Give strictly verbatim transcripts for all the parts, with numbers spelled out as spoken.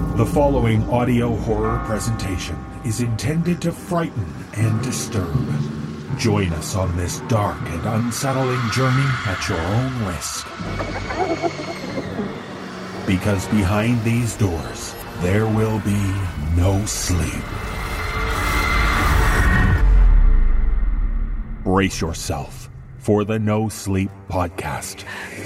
The following audio horror presentation is intended to frighten and disturb. Join us on this dark and unsettling journey at your own risk. Because behind these doors, there will be no sleep. Brace yourself for the No Sleep Podcast.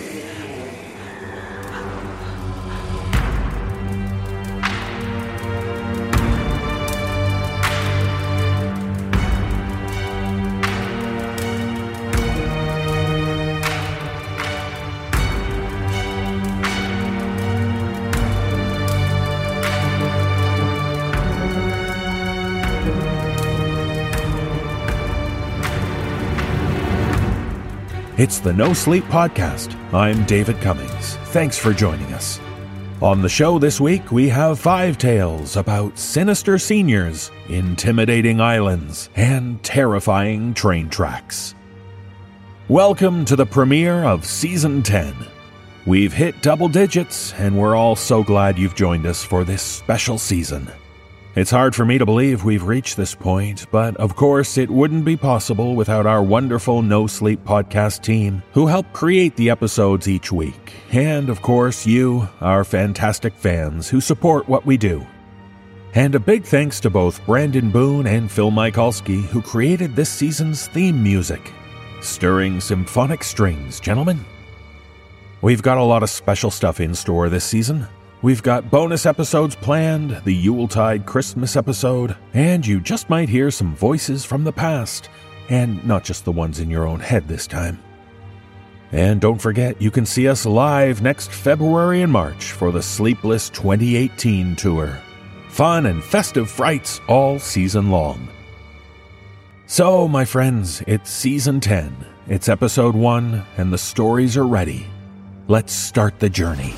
It's the No Sleep Podcast. I'm David Cummings. Thanks for joining us. On the show this week, we have five tales about sinister seniors, intimidating islands, and terrifying train tracks. Welcome to the premiere of Season ten. We've hit double digits, and we're all so glad you've joined us for this special season. It's hard for me to believe we've reached this point, but of course it wouldn't be possible without our wonderful No Sleep Podcast team who help create the episodes each week, and of course you, our fantastic fans who support what we do. And a big thanks to both Brandon Boone and Phil Michalski who created this season's theme music. Stirring symphonic strings, gentlemen. We've got a lot of special stuff in store this season. We've got bonus episodes planned, the Yuletide Christmas episode, and you just might hear some voices from the past, and not just the ones in your own head this time. And don't forget, you can see us live next February and March for the Sleepless twenty eighteen tour. Fun and festive frights all season long. So, my friends, it's Season ten, it's Episode one, and the stories are ready. Let's start the journey.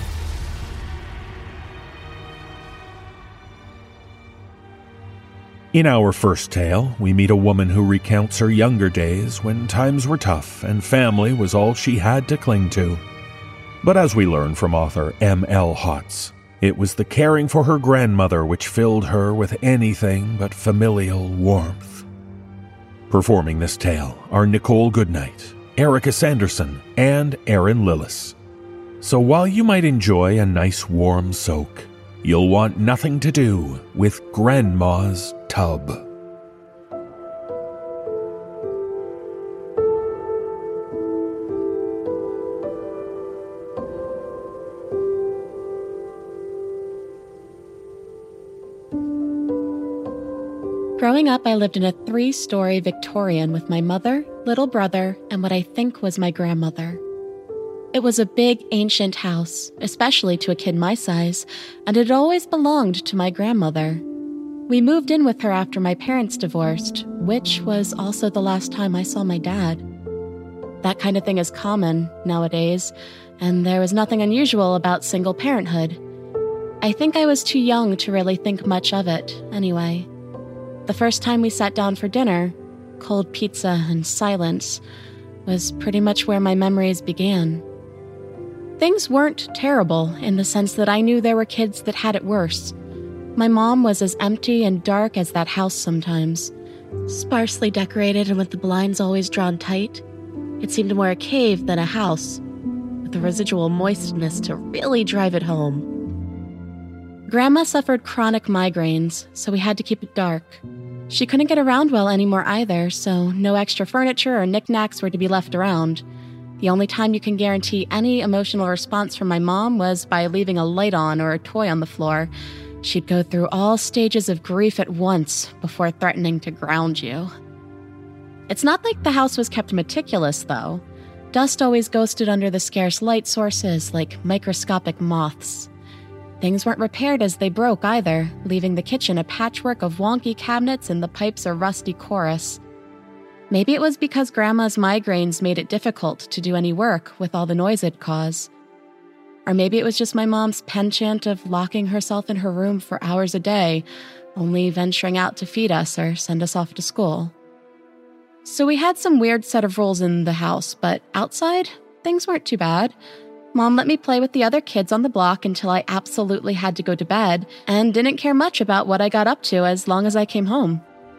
In our first tale, we meet a woman who recounts her younger days when times were tough and family was all she had to cling to. But as we learn from author M L Hotz, it was the caring for her grandmother which filled her with anything but familial warmth. Performing this tale are Nicole Goodnight, Erica Sanderson, and Erin Lillis. So while you might enjoy a nice warm soak, you'll want nothing to do with Grandma's Tub. Growing up, I lived in a three-story Victorian with my mother, little brother, and what I think was my grandmother. It was a big, ancient house, especially to a kid my size, and it always belonged to my grandmother. We moved in with her after my parents divorced, which was also the last time I saw my dad. That kind of thing is common nowadays, and there was nothing unusual about single parenthood. I think I was too young to really think much of it, anyway. The first time we sat down for dinner, cold pizza and silence, was pretty much where my memories began. Things weren't terrible in the sense that I knew there were kids that had it worse. My mom was as empty and dark as that house sometimes. Sparsely decorated and with the blinds always drawn tight. It seemed more a cave than a house, with the residual moistness to really drive it home. Grandma suffered chronic migraines, so we had to keep it dark. She couldn't get around well anymore either, so no extra furniture or knickknacks were to be left around. The only time you can guarantee any emotional response from my mom was by leaving a light on or a toy on the floor. She'd go through all stages of grief at once before threatening to ground you. It's not like the house was kept meticulous, though. Dust always ghosted under the scarce light sources like microscopic moths. Things weren't repaired as they broke either, leaving the kitchen a patchwork of wonky cabinets and the pipes a rusty chorus. Maybe it was because Grandma's migraines made it difficult to do any work with all the noise it'd cause. Or maybe it was just my mom's penchant of locking herself in her room for hours a day, only venturing out to feed us or send us off to school. So we had some weird set of rules in the house, but outside, things weren't too bad. Mom let me play with the other kids on the block until I absolutely had to go to bed and didn't care much about what I got up to as long as I came home.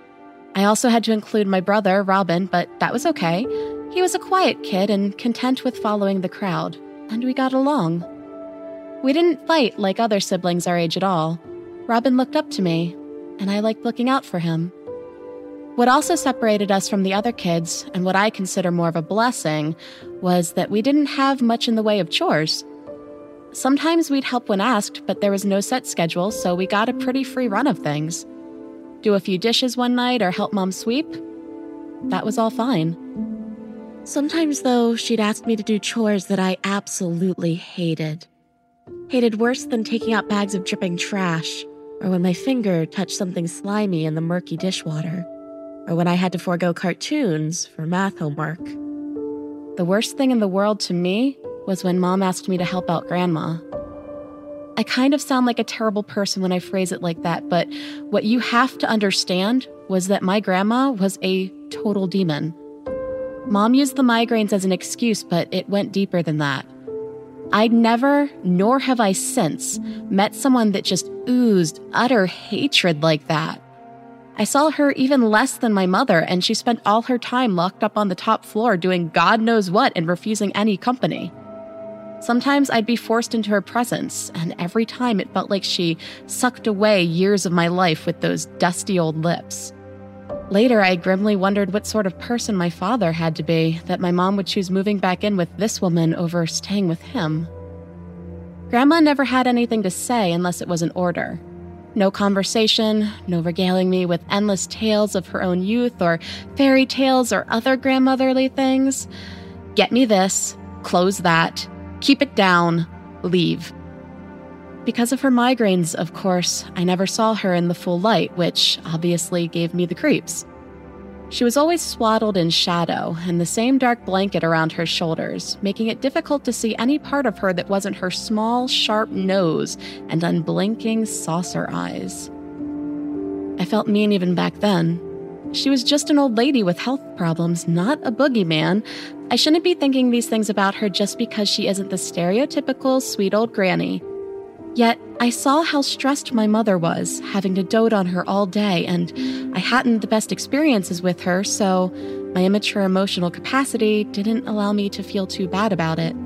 I also had to include my brother, Robin, but that was okay. He was a quiet kid and content with following the crowd, and we got along. We didn't fight like other siblings our age at all. Robin looked up to me, and I liked looking out for him. What also separated us from the other kids, and what I consider more of a blessing, was that we didn't have much in the way of chores. Sometimes we'd help when asked, but there was no set schedule, so we got a pretty free run of things. Do a few dishes one night or help Mom sweep? That was all fine. Sometimes, though, she'd ask me to do chores that I absolutely hated. Hated worse than taking out bags of dripping trash, or when my finger touched something slimy in the murky dishwater, or when I had to forego cartoons for math homework. The worst thing in the world to me was when Mom asked me to help out Grandma. I kind of sound like a terrible person when I phrase it like that, but what you have to understand was that my grandma was a total demon. Mom used the migraines as an excuse, but it went deeper than that. I'd never, nor have I since, met someone that just oozed utter hatred like that. I saw her even less than my mother, and she spent all her time locked up on the top floor doing God knows what and refusing any company. Sometimes I'd be forced into her presence, and every time it felt like she sucked away years of my life with those dusty old lips. Later, I grimly wondered what sort of person my father had to be that my mom would choose moving back in with this woman over staying with him. Grandma never had anything to say unless it was an order. No conversation, no regaling me with endless tales of her own youth or fairy tales or other grandmotherly things. Get me this, close that, keep it down, leave. Because of her migraines, of course, I never saw her in the full light, which obviously gave me the creeps. She was always swaddled in shadow and the same dark blanket around her shoulders, making it difficult to see any part of her that wasn't her small, sharp nose and unblinking saucer eyes. I felt mean even back then. She was just an old lady with health problems, not a boogeyman. I shouldn't be thinking these things about her just because she isn't the stereotypical sweet old granny. Yet, I saw how stressed my mother was, having to dote on her all day, and I hadn't the best experiences with her, so my immature emotional capacity didn't allow me to feel too bad about it.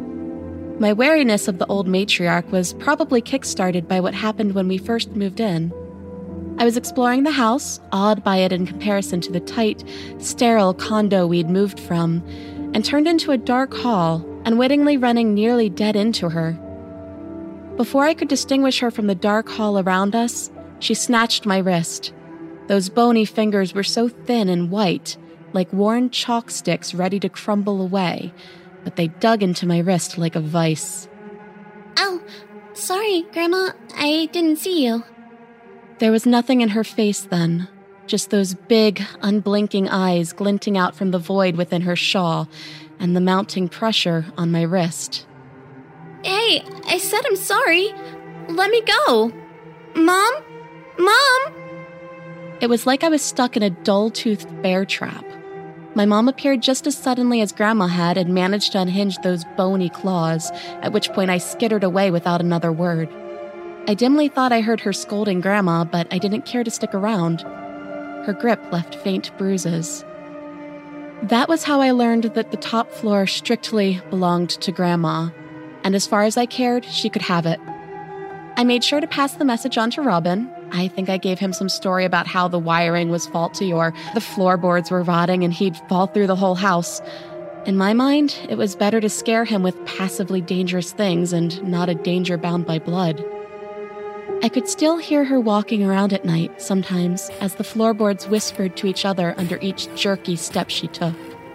My wariness of the old matriarch was probably kick-started by what happened when we first moved in. I was exploring the house, awed by it in comparison to the tight, sterile condo we'd moved from, and turned into a dark hall, unwittingly running nearly dead into her. Before I could distinguish her from the dark hall around us, she snatched my wrist. Those bony fingers were so thin and white, like worn chalk sticks ready to crumble away, but they dug into my wrist like a vice. Oh, sorry, Grandma, I didn't see you. There was nothing in her face then, just those big, unblinking eyes glinting out from the void within her shawl and the mounting pressure on my wrist. Hey, I said I'm sorry. Let me go. Mom? Mom? It was like I was stuck in a dull-toothed bear trap. My mom appeared just as suddenly as Grandma had and managed to unhinge those bony claws, at which point I skittered away without another word. I dimly thought I heard her scolding Grandma, but I didn't care to stick around. Her grip left faint bruises. That was how I learned that the top floor strictly belonged to Grandma, and as far as I cared, she could have it. I made sure to pass the message on to Robin. I think I gave him some story about how the wiring was faulty or the floorboards were rotting and he'd fall through the whole house. In my mind, it was better to scare him with passively dangerous things and not a danger bound by blood. I could still hear her walking around at night sometimes as the floorboards whispered to each other under each jerky step she took.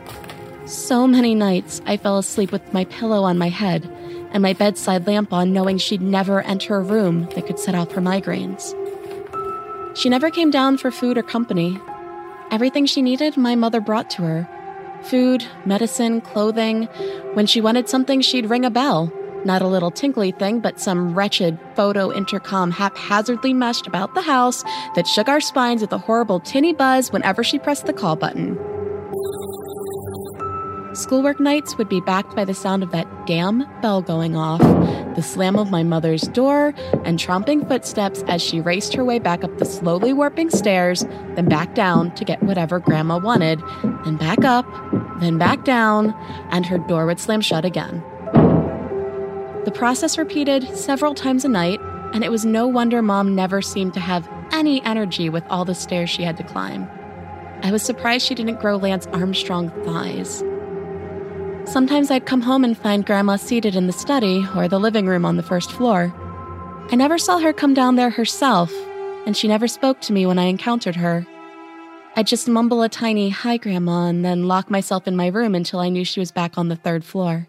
So many nights I fell asleep with my pillow on my head and my bedside lamp on, knowing she'd never enter a room that could set off her migraines. She never came down for food or company. Everything she needed, my mother brought to her. Food, medicine, clothing. When she wanted something, she'd ring a bell. Not a little tinkly thing, but some wretched photo intercom haphazardly meshed about the house that shook our spines with a horrible tinny buzz whenever she pressed the call button. Schoolwork nights would be backed by the sound of that damn bell going off, the slam of my mother's door, and tromping footsteps as she raced her way back up the slowly warping stairs, then back down to get whatever Grandma wanted, then back up, then back down, and her door would slam shut again. The process repeated several times a night, and it was no wonder Mom never seemed to have any energy with all the stairs she had to climb. I was surprised she didn't grow Lance Armstrong thighs. Sometimes I'd come home and find Grandma seated in the study or the living room on the first floor. I never saw her come down there herself, and she never spoke to me when I encountered her. I'd just mumble a tiny, "Hi, Grandma," and then lock myself in my room until I knew she was back on the third floor.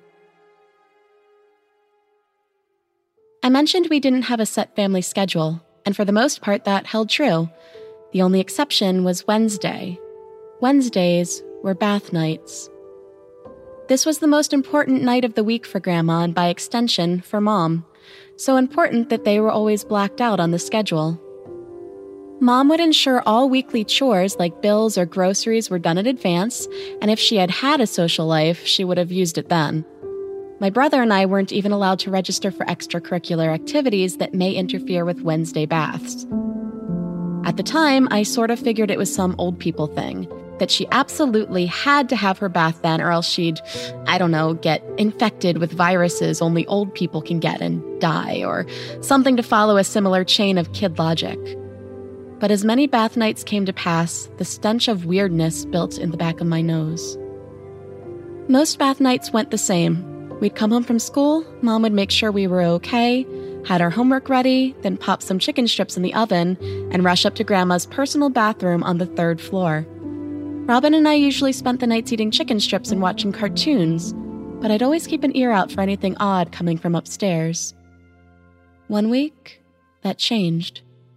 I mentioned we didn't have a set family schedule, and for the most part that held true. The only exception was Wednesday. Wednesdays were bath nights. This was the most important night of the week for Grandma and by extension for Mom, so important that they were always blacked out on the schedule. Mom would ensure all weekly chores like bills or groceries were done in advance, and if she had had a social life, she would have used it then. My brother and I weren't even allowed to register for extracurricular activities that may interfere with Wednesday baths. At the time, I sort of figured it was some old people thing, that she absolutely had to have her bath then or else she'd, I don't know, get infected with viruses only old people can get and die, or something to follow a similar chain of kid logic. But as many bath nights came to pass, the stench of weirdness built in the back of my nose. Most bath nights went the same. We'd come home from school, Mom would make sure we were okay, had our homework ready, then pop some chicken strips in the oven, and rush up to Grandma's personal bathroom on the third floor. Robin and I usually spent the nights eating chicken strips and watching cartoons, but I'd always keep an ear out for anything odd coming from upstairs. One week, that changed.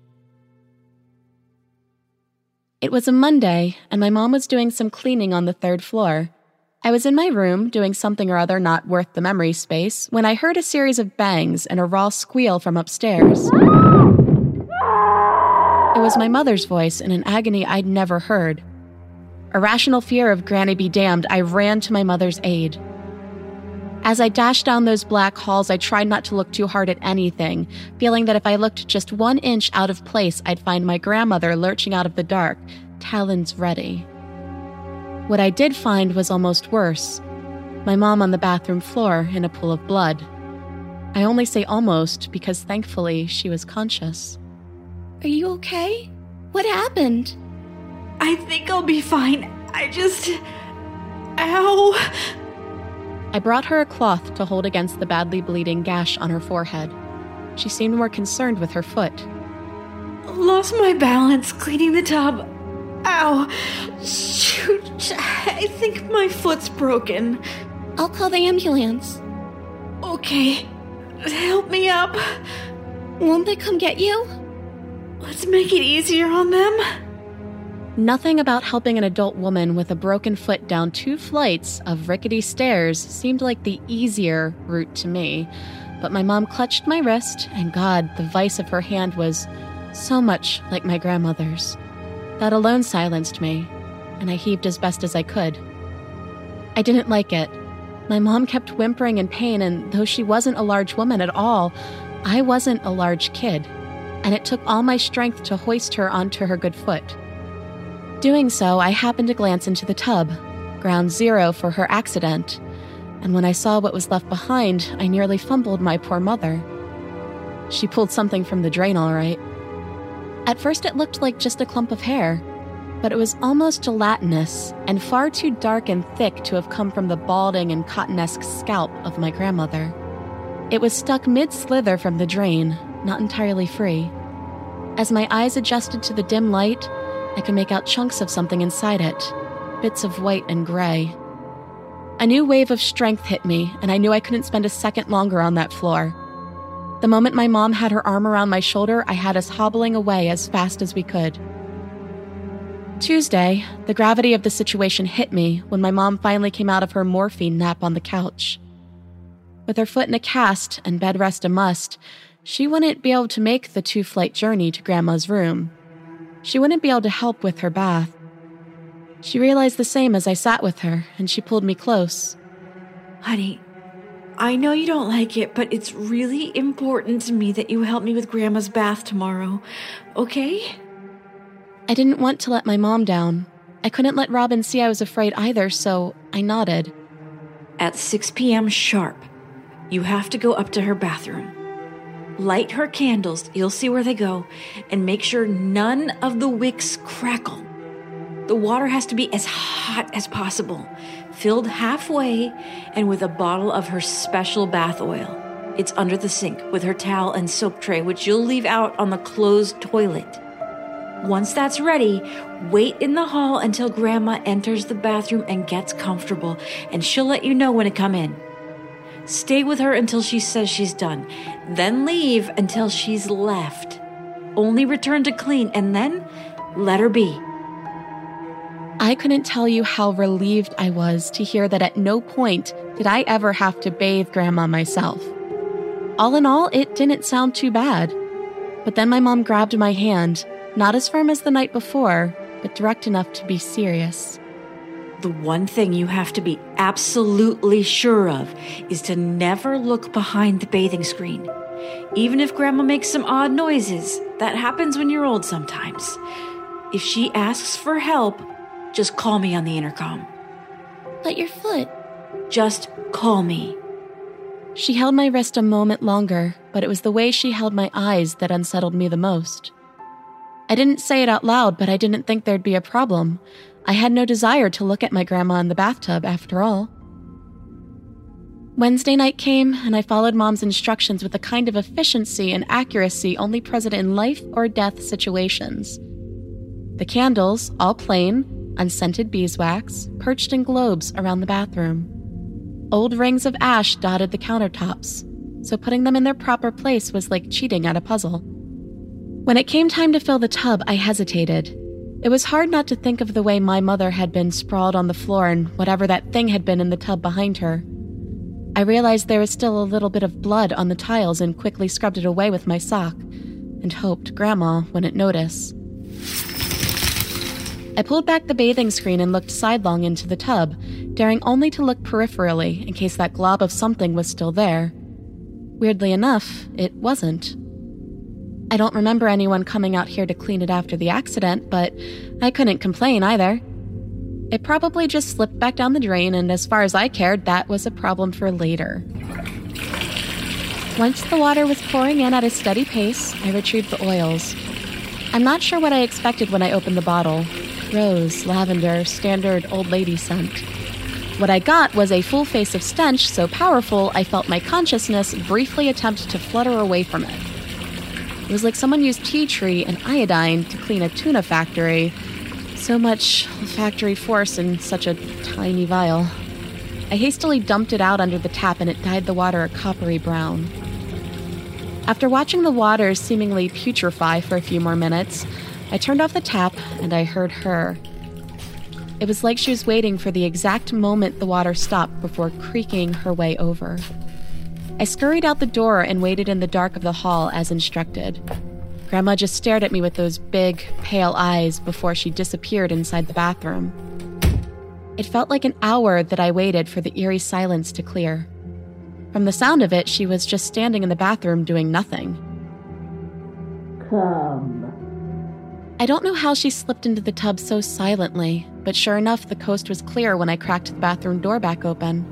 It was a Monday, and my mom was doing some cleaning on the third floor. I was in my room doing something or other not worth the memory space when I heard a series of bangs and a raw squeal from upstairs. It was my mother's voice in an agony I'd never heard. Irrational fear of Granny be damned, I ran to my mother's aid. As I dashed down those black halls, I tried not to look too hard at anything, feeling that if I looked just one inch out of place, I'd find my grandmother lurching out of the dark, talons ready. What I did find was almost worse. My mom on the bathroom floor in a pool of blood. I only say almost because thankfully she was conscious. Are you okay? What happened? I think I'll be fine. I just... Ow! I brought her a cloth to hold against the badly bleeding gash on her forehead. She seemed more concerned with her foot. Lost my balance cleaning the tub. Ow! Shoot! I think my foot's broken. I'll call the ambulance. Okay. Help me up. Won't they come get you? Let's make it easier on them. Nothing about helping an adult woman with a broken foot down two flights of rickety stairs seemed like the easier route to me, but my mom clutched my wrist, and God, the vice of her hand was so much like my grandmother's. That alone silenced me, and I heaved as best as I could. I didn't like it. My mom kept whimpering in pain, and though she wasn't a large woman at all, I wasn't a large kid, and it took all my strength to hoist her onto her good foot. Doing so, I happened to glance into the tub, ground zero for her accident, and when I saw what was left behind, I nearly fumbled my poor mother. She pulled something from the drain, all right. At first it looked like just a clump of hair, but it was almost gelatinous and far too dark and thick to have come from the balding and cotton-esque scalp of my grandmother. It was stuck mid-slither from the drain, not entirely free. As my eyes adjusted to the dim light, I could make out chunks of something inside it, bits of white and gray. A new wave of strength hit me, and I knew I couldn't spend a second longer on that floor. The moment my mom had her arm around my shoulder, I had us hobbling away as fast as we could. Tuesday, the gravity of the situation hit me when my mom finally came out of her morphine nap on the couch. With her foot in a cast and bed rest a must, she wouldn't be able to make the two-flight journey to Grandma's room. She wouldn't be able to help with her bath. She realized the same as I sat with her, and she pulled me close. Honey, I know you don't like it, but it's really important to me that you help me with Grandma's bath tomorrow, okay? I didn't want to let my mom down. I couldn't let Robin see I was afraid either, so I nodded. At six p.m. sharp, you have to go up to her bathroom. Light her candles, you'll see where they go, and make sure none of the wicks crackle. The water has to be as hot as possible, filled halfway, and with a bottle of her special bath oil. It's under the sink with her towel and soap tray, which you'll leave out on the closed toilet. Once that's ready, wait in the hall until Grandma enters the bathroom and gets comfortable, and she'll let you know when to come in. Stay with her until she says she's done, then leave until she's left. Only return to clean, and then let her be. I couldn't tell you how relieved I was to hear that at no point did I ever have to bathe Grandma myself. All in all, it didn't sound too bad. But then my mom grabbed my hand, not as firm as the night before, but direct enough to be serious. The one thing you have to be absolutely sure of is to never look behind the bathing screen. Even if Grandma makes some odd noises, that happens when you're old sometimes. If she asks for help, just call me on the intercom. But your foot. Just call me. She held my wrist a moment longer, but it was the way she held my eyes that unsettled me the most. I didn't say it out loud, but I didn't think there'd be a problem. I had no desire to look at my grandma in the bathtub, after all. Wednesday night came, and I followed Mom's instructions with a kind of efficiency and accuracy only present in life or death situations. The candles, all plain, unscented beeswax, perched in globes around the bathroom. Old rings of ash dotted the countertops, so putting them in their proper place was like cheating at a puzzle. When it came time to fill the tub, I hesitated. It was hard not to think of the way my mother had been sprawled on the floor and whatever that thing had been in the tub behind her. I realized there was still a little bit of blood on the tiles and quickly scrubbed it away with my sock, and hoped Grandma wouldn't notice. I pulled back the bathing screen and looked sidelong into the tub, daring only to look peripherally in case that glob of something was still there. Weirdly enough, it wasn't. I don't remember anyone coming out here to clean it after the accident, but I couldn't complain either. It probably just slipped back down the drain, and as far as I cared, that was a problem for later. Once the water was pouring in at a steady pace, I retrieved the oils. I'm not sure what I expected when I opened the bottle. Rose, lavender, standard old lady scent. What I got was a full face of stench so powerful I felt my consciousness briefly attempt to flutter away from it. It was like someone used tea tree and iodine to clean a tuna factory. So much olfactory force in such a tiny vial. I hastily dumped it out under the tap and it dyed the water a coppery brown. After watching the water seemingly putrefy for a few more minutes, I turned off the tap and I heard her. It was like she was waiting for the exact moment the water stopped before creaking her way over. I scurried out the door and waited in the dark of the hall as instructed. Grandma just stared at me with those big, pale eyes before she disappeared inside the bathroom. It felt like an hour that I waited for the eerie silence to clear. From the sound of it, she was just standing in the bathroom doing nothing. Come. I don't know how she slipped into the tub so silently, but sure enough, the coast was clear when I cracked the bathroom door back open.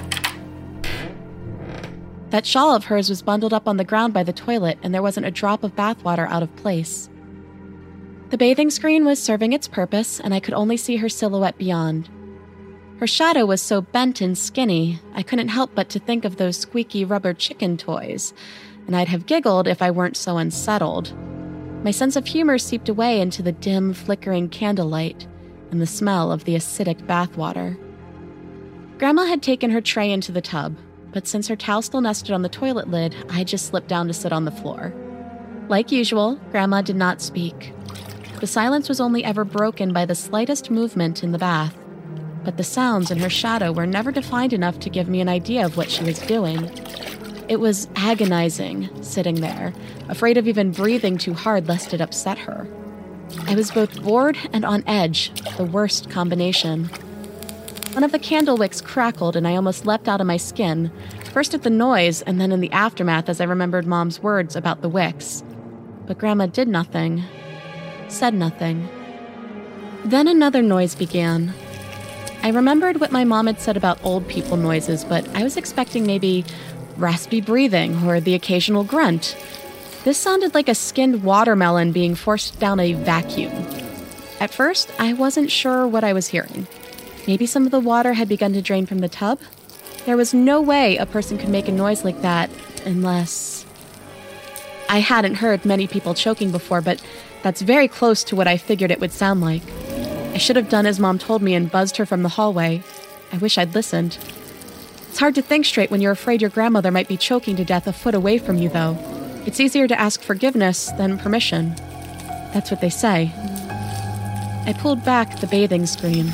That shawl of hers was bundled up on the ground by the toilet, and there wasn't a drop of bathwater out of place. The bathing screen was serving its purpose, and I could only see her silhouette beyond. Her shadow was so bent and skinny, I couldn't help but to think of those squeaky rubber chicken toys, and I'd have giggled if I weren't so unsettled. My sense of humor seeped away into the dim, flickering candlelight and the smell of the acidic bathwater. Grandma had taken her tray into the tub, but since her towel still nested on the toilet lid, I just slipped down to sit on the floor. Like usual, Grandma did not speak. The silence was only ever broken by the slightest movement in the bath, but the sounds in her shadow were never defined enough to give me an idea of what she was doing. It was agonizing, sitting there, afraid of even breathing too hard lest it upset her. I was both bored and on edge, the worst combination. One of the candle wicks crackled and I almost leapt out of my skin, first at the noise and then in the aftermath as I remembered Mom's words about the wicks. But Grandma did nothing, said nothing. Then another noise began. I remembered what my mom had said about old people noises, but I was expecting maybe raspy breathing or the occasional grunt. This sounded like a skinned watermelon being forced down a vacuum. At first, I wasn't sure what I was hearing. Maybe some of the water had begun to drain from the tub? There was no way a person could make a noise like that unless... I hadn't heard many people choking before, but that's very close to what I figured it would sound like. I should have done as Mom told me and buzzed her from the hallway. I wish I'd listened. It's hard to think straight when you're afraid your grandmother might be choking to death a foot away from you, though. It's easier to ask forgiveness than permission. That's what they say. I pulled back the bathing screen.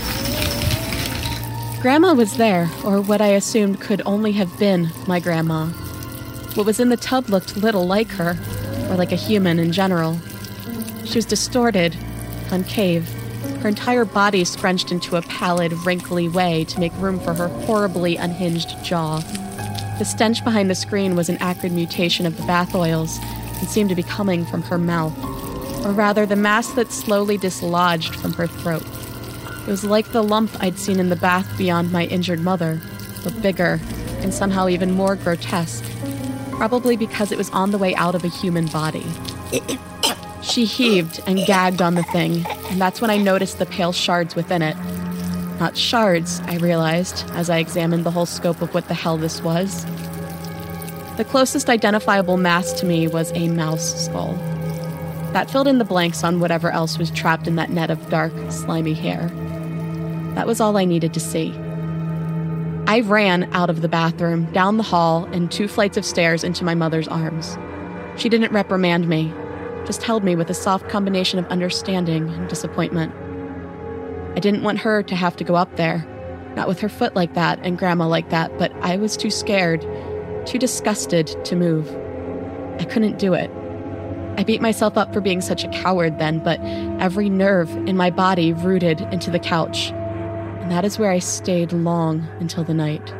Grandma was there, or what I assumed could only have been my grandma. What was in the tub looked little like her, or like a human in general. She was distorted, concave, her entire body scrunched into a pallid, wrinkly way to make room for her horribly unhinged jaw. The stench behind the screen was an acrid mutation of the bath oils and seemed to be coming from her mouth, or rather the mass that slowly dislodged from her throat. It was like the lump I'd seen in the bath beyond my injured mother, but bigger and somehow even more grotesque, probably because it was on the way out of a human body. She heaved and gagged on the thing, and that's when I noticed the pale shards within it. Not shards, I realized, as I examined the whole scope of what the hell this was. The closest identifiable mass to me was a mouse skull. That filled in the blanks on whatever else was trapped in that net of dark, slimy hair. That was all I needed to see. I ran out of the bathroom, down the hall, and two flights of stairs into my mother's arms. She didn't reprimand me, just held me with a soft combination of understanding and disappointment. I didn't want her to have to go up there, not with her foot like that and Grandma like that, but I was too scared, too disgusted to move. I couldn't do it. I beat myself up for being such a coward then, but every nerve in my body rooted into the couch, and that is where I stayed long until the night.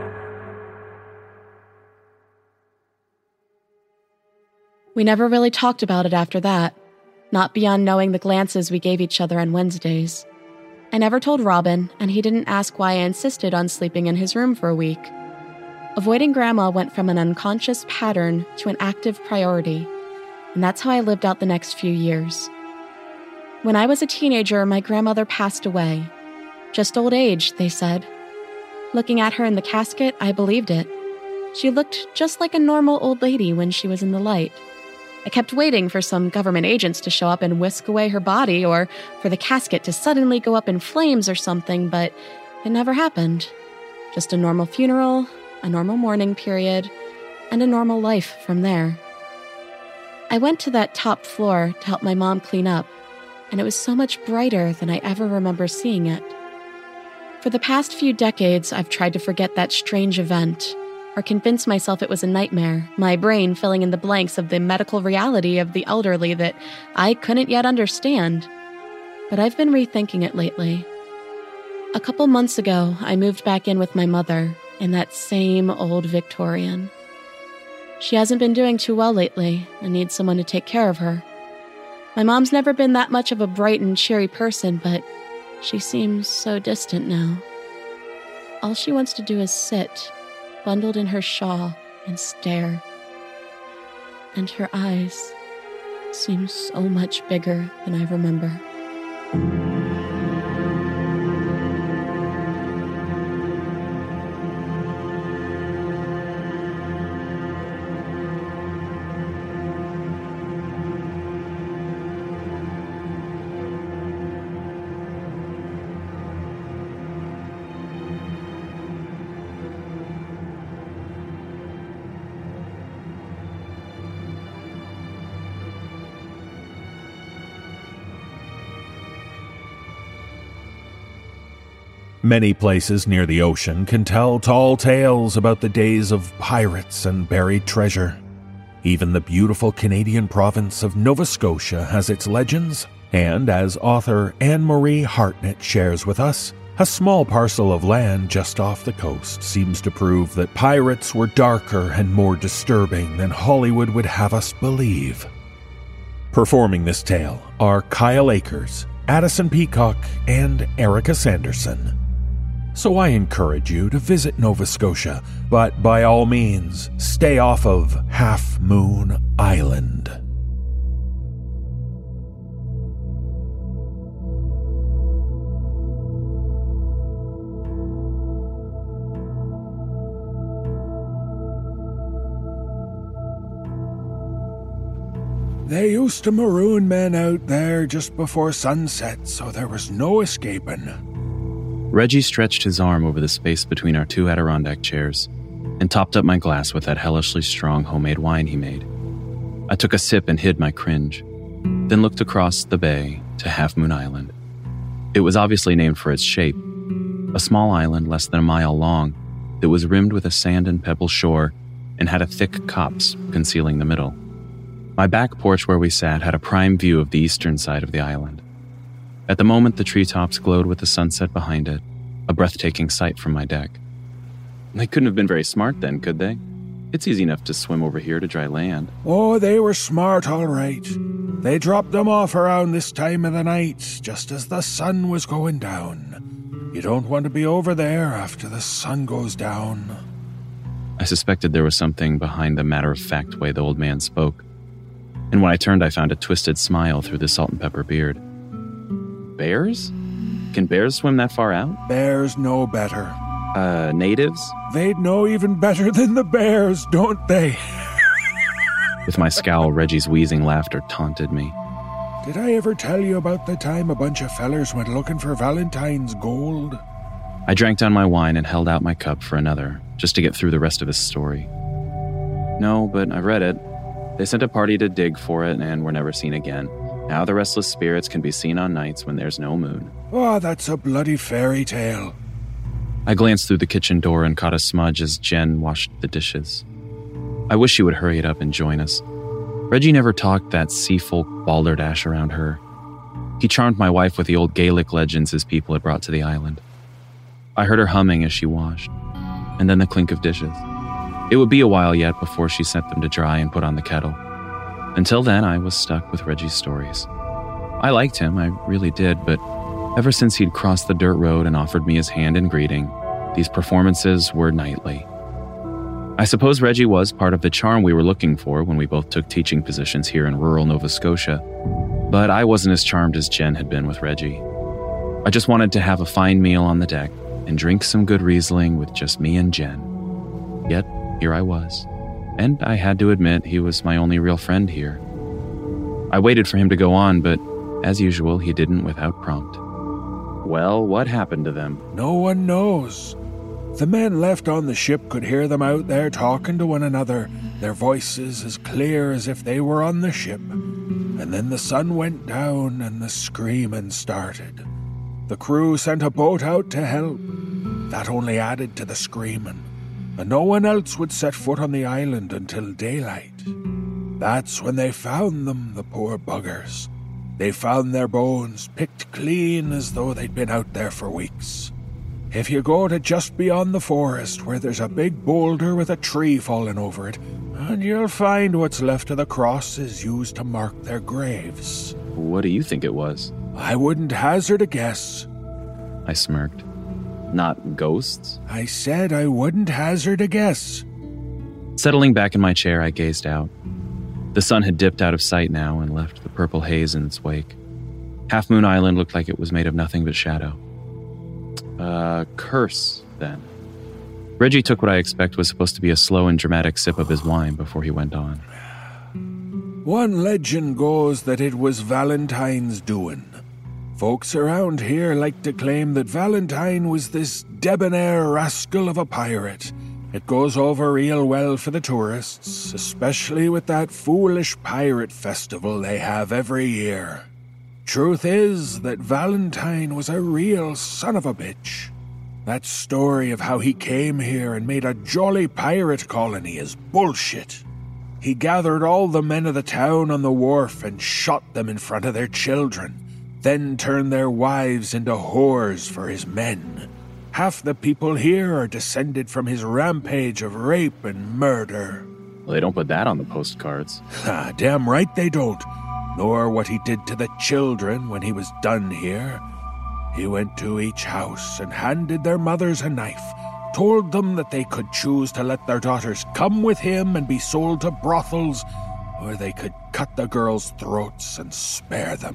We never really talked about it after that, not beyond knowing the glances we gave each other on Wednesdays. I never told Robin, and he didn't ask why I insisted on sleeping in his room for a week. Avoiding Grandma went from an unconscious pattern to an active priority, and that's how I lived out the next few years. When I was a teenager, my grandmother passed away. Just old age, they said. Looking at her in the casket, I believed it. She looked just like a normal old lady when she was in the light. I kept waiting for some government agents to show up and whisk away her body, or for the casket to suddenly go up in flames or something, but it never happened. Just a normal funeral, a normal mourning period, and a normal life from there. I went to that top floor to help my mom clean up, and it was so much brighter than I ever remember seeing it. For the past few decades, I've tried to forget that strange event, or convince myself it was a nightmare, my brain filling in the blanks of the medical reality of the elderly that I couldn't yet understand. But I've been rethinking it lately. A couple months ago, I moved back in with my mother in that same old Victorian. She hasn't been doing too well lately and needs someone to take care of her. My mom's never been that much of a bright and cheery person, but she seems so distant now. All she wants to do is sit, bundled in her shawl, and stare. And her eyes seem so much bigger than I remember. Many places near the ocean can tell tall tales about the days of pirates and buried treasure. Even the beautiful Canadian province of Nova Scotia has its legends, and as author Anne-Marie Hartnett shares with us, a small parcel of land just off the coast seems to prove that pirates were darker and more disturbing than Hollywood would have us believe. Performing this tale are Kyle Akers, Addison Peacock, and Erica Sanderson. So I encourage you to visit Nova Scotia, but by all means, stay off of Half Moon Island. They used to maroon men out there just before sunset, so there was no escaping. Reggie stretched his arm over the space between our two Adirondack chairs and topped up my glass with that hellishly strong homemade wine he made. I took a sip and hid my cringe, then looked across the bay to Half Moon Island. It was obviously named for its shape, a small island less than a mile long that was rimmed with a sand and pebble shore and had a thick copse concealing the middle. My back porch where we sat had a prime view of the eastern side of the island. At the moment, the treetops glowed with the sunset behind it, a breathtaking sight from my deck. They couldn't have been very smart then, could they? It's easy enough to swim over here to dry land. Oh, they were smart, all right. They dropped them off around this time of the night, just as the sun was going down. You don't want to be over there after the sun goes down. I suspected there was something behind the matter-of-fact way the old man spoke. And when I turned, I found a twisted smile through the salt and pepper beard. Bears? Can bears swim that far out? Bears know better. Uh, natives? They'd know even better than the bears, don't they? With my scowl, Reggie's wheezing laughter taunted me. Did I ever tell you about the time a bunch of fellers went looking for Valentine's gold? I drank down my wine and held out my cup for another, just to get through the rest of his story. No, but I read it. They sent a party to dig for it and were never seen again. Now the restless spirits can be seen on nights when there's no moon. Oh, that's a bloody fairy tale. I glanced through the kitchen door and caught a smudge as Jen washed the dishes. I wish she would hurry it up and join us. Reggie never talked that sea folk balderdash around her. He charmed my wife with the old Gaelic legends his people had brought to the island. I heard her humming as she washed, and then the clink of dishes. It would be a while yet before she sent them to dry and put on the kettle. Until then, I was stuck with Reggie's stories. I liked him, I really did, but ever since he'd crossed the dirt road and offered me his hand in greeting, these performances were nightly. I suppose Reggie was part of the charm we were looking for when we both took teaching positions here in rural Nova Scotia, but I wasn't as charmed as Jen had been with Reggie. I just wanted to have a fine meal on the deck and drink some good Riesling with just me and Jen. Yet, here I was, and I had to admit he was my only real friend here. I waited for him to go on, but as usual, he didn't without prompt. Well, what happened to them? No one knows. The men left on the ship could hear them out there talking to one another, their voices as clear as if they were on the ship. And then the sun went down and the screaming started. The crew sent a boat out to help. That only added to the screaming. And no one else would set foot on the island until daylight. That's when they found them, the poor buggers. They found their bones picked clean as though they'd been out there for weeks. If you go to just beyond the forest where there's a big boulder with a tree falling over it, and you'll find what's left of the crosses used to mark their graves. What do you think it was? I wouldn't hazard a guess. I smirked. Not ghosts? I said I wouldn't hazard a guess. Settling back in my chair, I gazed out. The sun had dipped out of sight now and left the purple haze in its wake. Half Moon Island looked like it was made of nothing but shadow. Uh, curse, then. Reggie took what I expect was supposed to be a slow and dramatic sip of his wine before he went on. One legend goes that it was Valentine's doing. Folks around here like to claim that Valentine was this debonair rascal of a pirate. It goes over real well for the tourists, especially with that foolish pirate festival they have every year. Truth is that Valentine was a real son of a bitch. That story of how he came here and made a jolly pirate colony is bullshit. He gathered all the men of the town on the wharf and shot them in front of their children, then turned their wives into whores for his men. Half the people here are descended from his rampage of rape and murder. Well, they don't put that on the postcards. Ah, damn right they don't. Nor what he did to the children when he was done here. He went to each house and handed their mothers a knife, told them that they could choose to let their daughters come with him and be sold to brothels, or they could cut the girls' throats and spare them.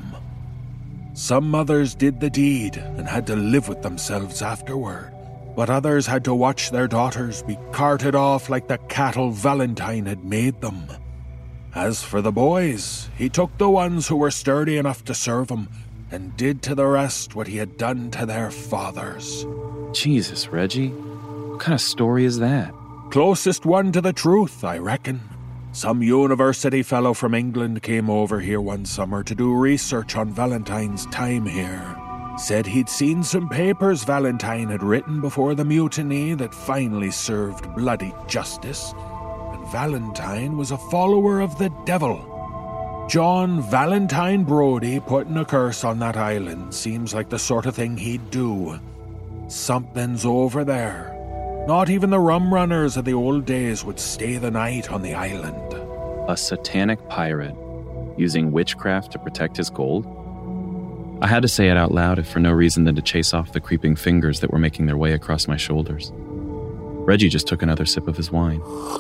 Some mothers did the deed and had to live with themselves afterward, but others had to watch their daughters be carted off like the cattle Valentine had made them. As for the boys, he took the ones who were sturdy enough to serve him and did to the rest what he had done to their fathers. Jesus, Reggie. What kind of story is that? Closest one to the truth, I reckon. Some university fellow from England came over here one summer to do research on Valentine's time here. Said he'd seen some papers Valentine had written before the mutiny that finally served bloody justice, and Valentine was a follower of the devil. John Valentine Brodie putting a curse on that island seems like the sort of thing he'd do. Something's over there. Not even the rum runners of the old days would stay the night on the island. A satanic pirate using witchcraft to protect his gold? I had to say it out loud if for no reason than to chase off the creeping fingers that were making their way across my shoulders. Reggie just took another sip of his wine.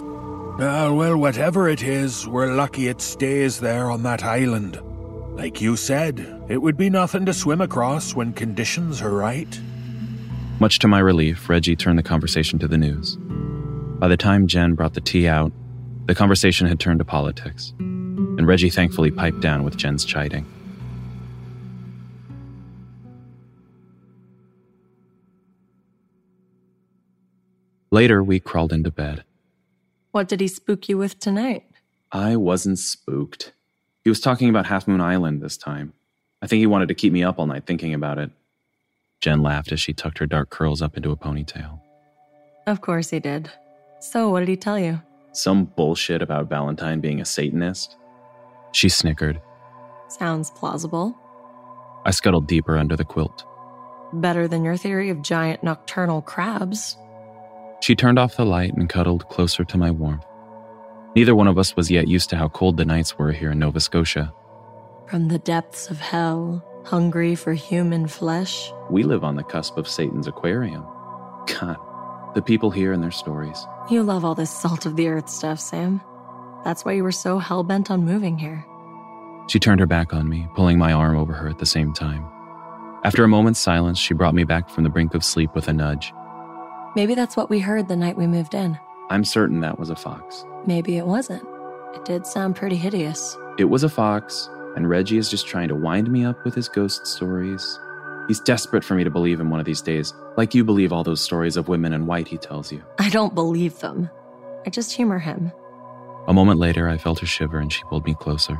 Uh, well, whatever it is, we're lucky it stays there on that island. Like you said, it would be nothing to swim across when conditions are right. Much to my relief, Reggie turned the conversation to the news. By the time Jen brought the tea out, the conversation had turned to politics, and Reggie thankfully piped down with Jen's chiding. Later, we crawled into bed. What did he spook you with tonight? I wasn't spooked. He was talking about Half Moon Island this time. I think he wanted to keep me up all night thinking about it. Jen laughed as she tucked her dark curls up into a ponytail. Of course he did. So what did he tell you? Some bullshit about Valentine being a Satanist. She snickered. Sounds plausible. I scuttled deeper under the quilt. Better than your theory of giant nocturnal crabs. She turned off the light and cuddled closer to my warmth. Neither one of us was yet used to how cold the nights were here in Nova Scotia. From the depths of hell, hungry for human flesh. We live on the cusp of Satan's aquarium. God, the people here and their stories. You love all this salt of the earth stuff, Sam. That's why you were so hell-bent on moving here. She turned her back on me, pulling my arm over her at the same time. After a moment's silence, she brought me back from the brink of sleep with a nudge. Maybe that's what we heard the night we moved in. I'm certain that was a fox. Maybe it wasn't. It did sound pretty hideous. It was a fox, and Reggie is just trying to wind me up with his ghost stories. He's desperate for me to believe him one of these days, like you believe all those stories of women in white he tells you. I don't believe them. I just humor him. A moment later, I felt her shiver and she pulled me closer.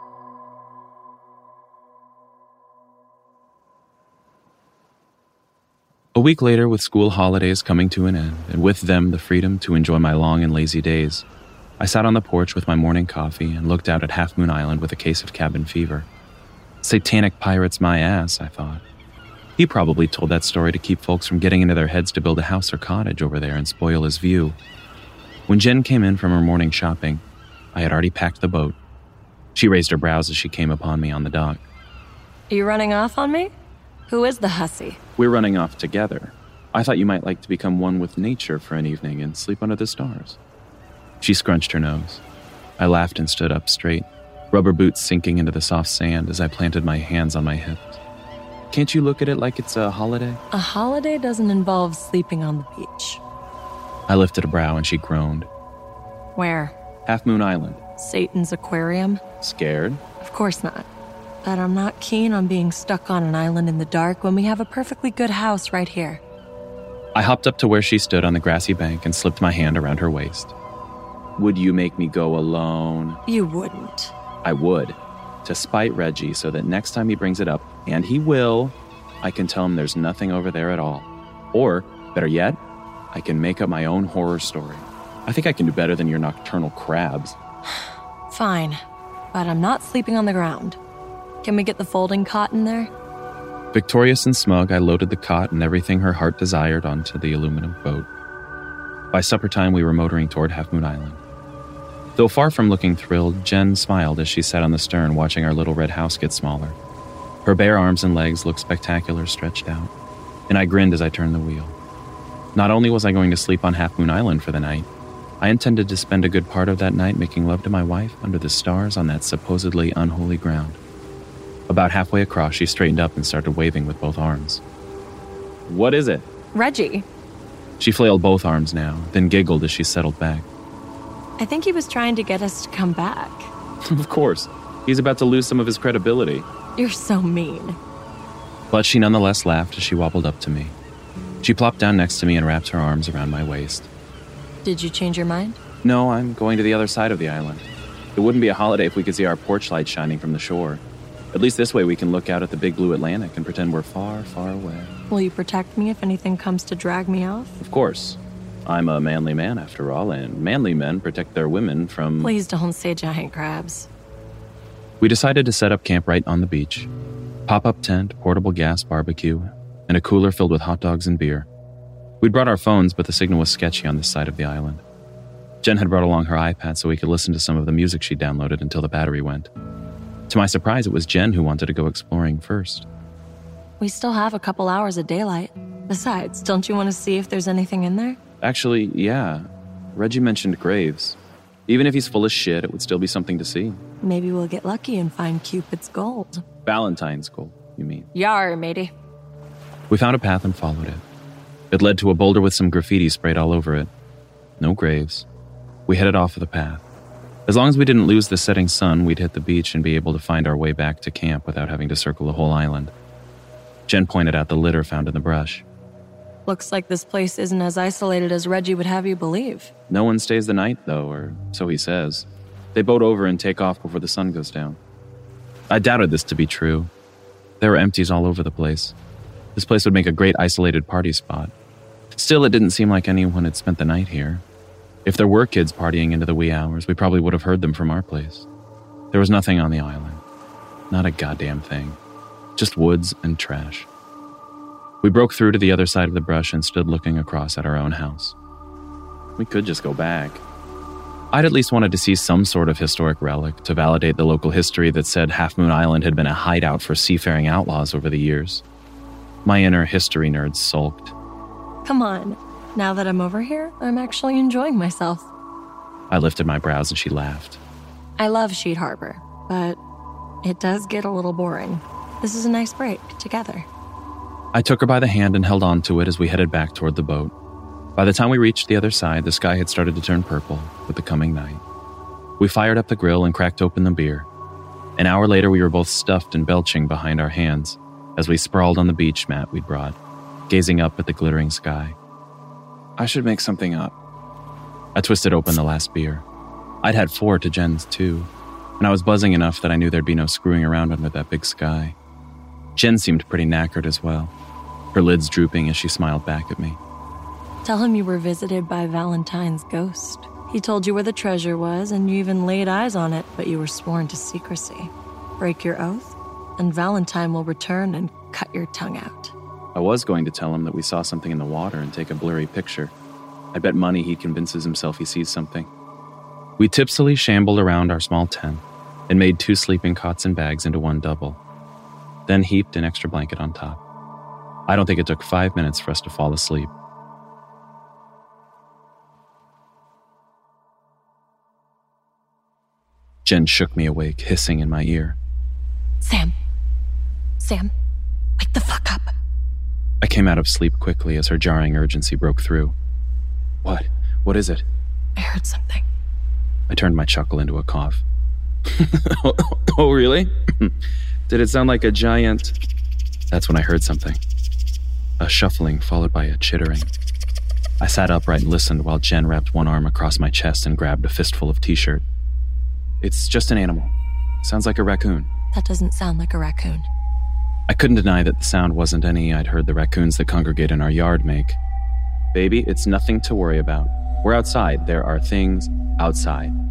A week later, with school holidays coming to an end, and with them the freedom to enjoy my long and lazy days, I sat on the porch with my morning coffee and looked out at Half Moon Island with a case of cabin fever. Satanic pirates my ass, I thought. He probably told that story to keep folks from getting into their heads to build a house or cottage over there and spoil his view. When Jen came in from her morning shopping, I had already packed the boat. She raised her brows as she came upon me on the dock. Are you running off on me? Who is the hussy? We're running off together. I thought you might like to become one with nature for an evening and sleep under the stars. She scrunched her nose. I laughed and stood up straight, rubber boots sinking into the soft sand as I planted my hands on my hips. Can't you look at it like it's a holiday? A holiday doesn't involve sleeping on the beach. I lifted a brow and she groaned. Where? Half Moon Island. Satan's aquarium? Scared? Of course not. But I'm not keen on being stuck on an island in the dark when we have a perfectly good house right here. I hopped up to where she stood on the grassy bank and slipped my hand around her waist. Would you make me go alone? You wouldn't. I would. To spite Reggie so that next time he brings it up, and he will, I can tell him there's nothing over there at all. Or, better yet, I can make up my own horror story. I think I can do better than your nocturnal crabs. Fine, but I'm not sleeping on the ground. Can we get the folding cot in there? Victorious and smug, I loaded the cot and everything her heart desired onto the aluminum boat. By supper time, we were motoring toward Half Moon Island. Though far from looking thrilled, Jen smiled as she sat on the stern watching our little red house get smaller. Her bare arms and legs looked spectacular stretched out, and I grinned as I turned the wheel. Not only was I going to sleep on Half Moon Island for the night, I intended to spend a good part of that night making love to my wife under the stars on that supposedly unholy ground. About halfway across, she straightened up and started waving with both arms. "What is it?" Reggie. She flailed both arms now, then giggled as she settled back. I think he was trying to get us to come back. Of course. He's about to lose some of his credibility. You're so mean. But she nonetheless laughed as she wobbled up to me. She plopped down next to me and wrapped her arms around my waist. Did you change your mind? No, I'm going to the other side of the island. It wouldn't be a holiday if we could see our porch light shining from the shore. At least this way we can look out at the big blue Atlantic and pretend we're far, far away. Will you protect me if anything comes to drag me off? Of course. I'm a manly man after all, and manly men protect their women from... Please don't say giant crabs. We decided to set up camp right on the beach. Pop-up tent, portable gas barbecue, and a cooler filled with hot dogs and beer. We'd brought our phones, but the signal was sketchy on this side of the island. Jen had brought along her iPad so we could listen to some of the music she downloaded until the battery went. To my surprise, it was Jen who wanted to go exploring first. We still have a couple hours of daylight. Besides, don't you want to see if there's anything in there? Actually, yeah. Reggie mentioned graves. Even if he's full of shit, it would still be something to see. Maybe we'll get lucky and find Cupid's gold. Valentine's gold, you mean? Yar, matey. We found a path and followed it. It led to a boulder with some graffiti sprayed all over it. No graves. We headed off of the path. As long as we didn't lose the setting sun, we'd hit the beach and be able to find our way back to camp without having to circle the whole island. Jen pointed out the litter found in the brush. Looks like this place isn't as isolated as Reggie would have you believe. No one stays the night, though, or so he says. They boat over and take off before the sun goes down. I doubted this to be true. There were empties all over the place. This place would make a great isolated party spot. Still, it didn't seem like anyone had spent the night here. If there were kids partying into the wee hours, we probably would have heard them from our place. There was nothing on the island. Not a goddamn thing. Just woods and trash. We broke through to the other side of the brush and stood looking across at our own house. We could just go back. I'd at least wanted to see some sort of historic relic to validate the local history that said Half Moon Island had been a hideout for seafaring outlaws over the years. My inner history nerd sulked. Come on. Now that I'm over here, I'm actually enjoying myself. I lifted my brows and she laughed. I love Sheet Harbor, but it does get a little boring. This is a nice break together. I took her by the hand and held on to it as we headed back toward the boat. By the time we reached the other side, the sky had started to turn purple with the coming night. We fired up the grill and cracked open the beer. An hour later, we were both stuffed and belching behind our hands as we sprawled on the beach mat we'd brought, gazing up at the glittering sky. I should make something up. I twisted open the last beer. I'd had four to Jen's two, and I was buzzing enough that I knew there'd be no screwing around under that big sky. Jen seemed pretty knackered as well, her lids drooping as she smiled back at me. Tell him you were visited by Valentine's ghost. He told you where the treasure was, and you even laid eyes on it, but you were sworn to secrecy. Break your oath, and Valentine will return and cut your tongue out. I was going to tell him that we saw something in the water and take a blurry picture. I bet money he convinces himself he sees something. We tipsily shambled around our small tent and made two sleeping cots and bags into one double, then heaped an extra blanket on top. I don't think it took five minutes for us to fall asleep. Jen shook me awake, hissing in my ear. Sam. Sam, wake the fuck up. I came out of sleep quickly as her jarring urgency broke through. What? What is it? I heard something. I turned my chuckle into a cough. oh, oh, really? Did it sound like a giant... That's when I heard something. A shuffling followed by a chittering. I sat upright and listened while Jen wrapped one arm across my chest and grabbed a fistful of t-shirt. It's just an animal. Sounds like a raccoon. That doesn't sound like a raccoon. I couldn't deny that the sound wasn't any I'd heard the raccoons that congregate in our yard make. Baby, it's nothing to worry about. We're outside. There are things outside.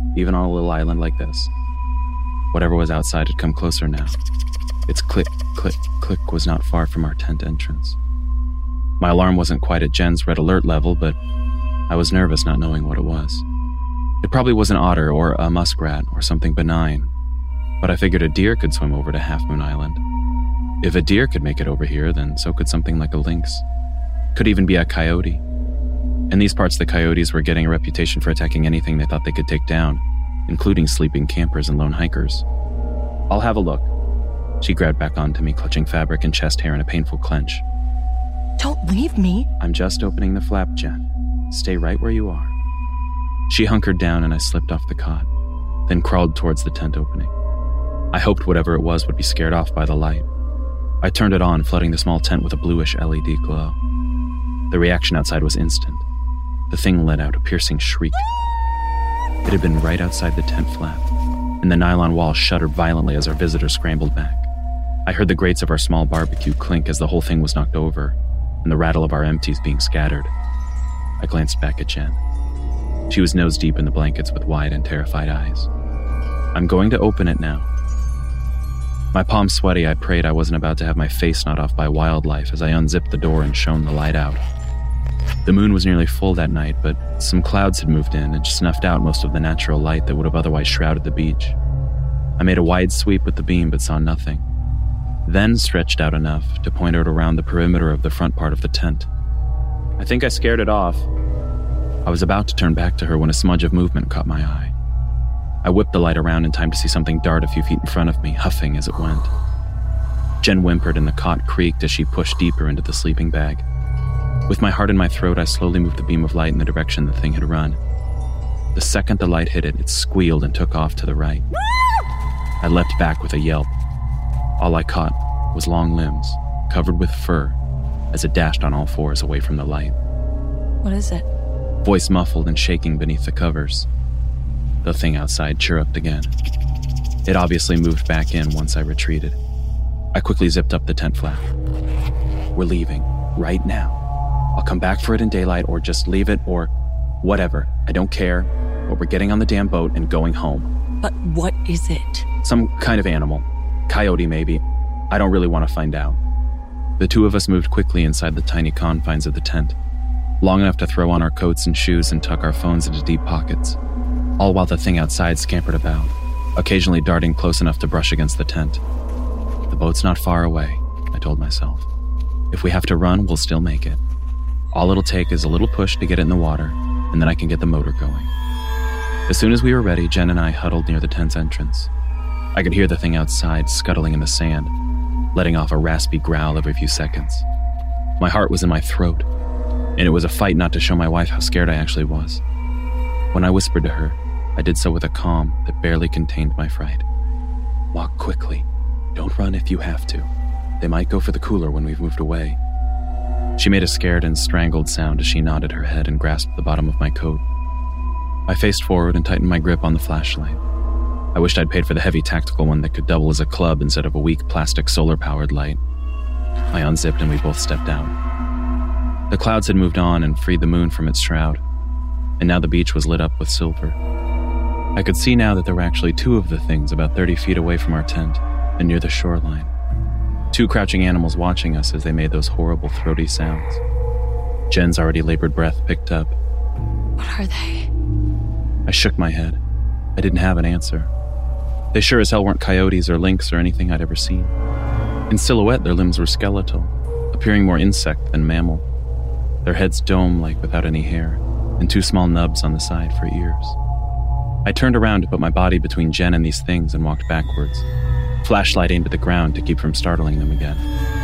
even on a little island like this. Whatever was outside had come closer now. Its click, click, click was not far from our tent entrance. My alarm wasn't quite at Jen's red alert level, but I was nervous not knowing what it was. It probably was an otter or a muskrat or something benign, but I figured a deer could swim over to Half Moon Island. If a deer could make it over here, then so could something like a lynx. Could even be a coyote. In these parts, the coyotes were getting a reputation for attacking anything they thought they could take down, including sleeping campers and lone hikers. I'll have a look. She grabbed back onto me, clutching fabric and chest hair in a painful clench. Don't leave me. I'm just opening the flap, Jen. Stay right where you are. She hunkered down and I slipped off the cot, then crawled towards the tent opening. I hoped whatever it was would be scared off by the light. I turned it on, flooding the small tent with a bluish L E D glow. The reaction outside was instant. The thing let out a piercing shriek. It had been right outside the tent flap, and the nylon wall shuddered violently as our visitors scrambled back. I heard the grates of our small barbecue clink as the whole thing was knocked over, and the rattle of our empties being scattered. I glanced back at Jen. She was nose deep in the blankets with wide and terrified eyes. I'm going to open it now. My palms sweaty, I prayed I wasn't about to have my face gnawed off by wildlife as I unzipped the door and shone the light out. The moon was nearly full that night, but some clouds had moved in and snuffed out most of the natural light that would have otherwise shrouded the beach. I made a wide sweep with the beam but saw nothing, then stretched out enough to point out around the perimeter of the front part of the tent. I think I scared it off. I was about to turn back to her when a smudge of movement caught my eye. I whipped the light around in time to see something dart a few feet in front of me, huffing as it went. Jen whimpered and the cot creaked as she pushed deeper into the sleeping bag. With my heart in my throat, I slowly moved the beam of light in the direction the thing had run. The second the light hit it, it squealed and took off to the right. I leapt back with a yelp. All I caught was long limbs, covered with fur, as it dashed on all fours away from the light. What is it? Voice muffled and shaking beneath the covers. The thing outside chirruped again. It obviously moved back in once I retreated. I quickly zipped up the tent flap. We're leaving, right now. I'll come back for it in daylight or just leave it or whatever. I don't care, but we're getting on the damn boat and going home. But what is it? Some kind of animal. Coyote, maybe. I don't really want to find out. The two of us moved quickly inside the tiny confines of the tent, long enough to throw on our coats and shoes and tuck our phones into deep pockets, all while the thing outside scampered about, occasionally darting close enough to brush against the tent. The boat's not far away, I told myself. If we have to run, we'll still make it. All it'll take is a little push to get it in the water, and then I can get the motor going. As soon as we were ready, Jen and I huddled near the tent's entrance. I could hear the thing outside scuttling in the sand, letting off a raspy growl every few seconds. My heart was in my throat, and it was a fight not to show my wife how scared I actually was. When I whispered to her, I did so with a calm that barely contained my fright. Walk quickly. Don't run if you have to. They might go for the cooler when we've moved away. She made a scared and strangled sound as she nodded her head and grasped the bottom of my coat. I faced forward and tightened my grip on the flashlight. I wished I'd paid for the heavy tactical one that could double as a club instead of a weak plastic solar-powered light. I unzipped and we both stepped out. The clouds had moved on and freed the moon from its shroud, and now the beach was lit up with silver. I could see now that there were actually two of the things about thirty feet away from our tent and near the shoreline. Two crouching animals watching us as they made those horrible throaty sounds. Jen's already labored breath picked up. What are they? I shook my head. I didn't have an answer. They sure as hell weren't coyotes or lynx or anything I'd ever seen. In silhouette, their limbs were skeletal, appearing more insect than mammal. Their heads dome-like without any hair, and two small nubs on the side for ears. I turned around to put my body between Jen and these things and walked backwards, flashlight aimed at the ground to keep from startling them again.